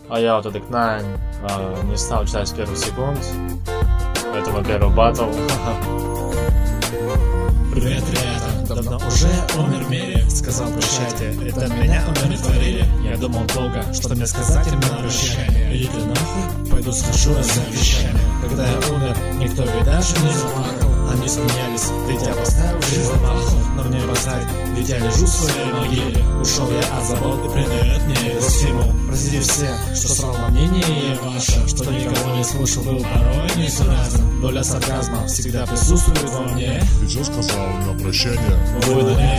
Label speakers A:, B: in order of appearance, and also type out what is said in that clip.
A: А я вот этот Найн не стал читать с первых секунд. Поэтому первый батл.
B: Привет, ребята, давно уже умер в мире. Сказал прощайте, это меня умиротворили. Я думал долго, что мне сказать им на прощание. Иди нахуй, пойду схожу за вещами. Когда я умер, никто ведь даже не заплакал. Они смеялись, ведь я поставил жизнь на палку. Но мне посрать, ведь я лежу в своей могиле. Ушел я от забот и придает мне всему. Простите все, что срал на мнение ваше, что никого не слушал, был порой несуразен. Доля сарказма всегда присутствует во мне.
C: Ты что сказал на прощание?
B: Вы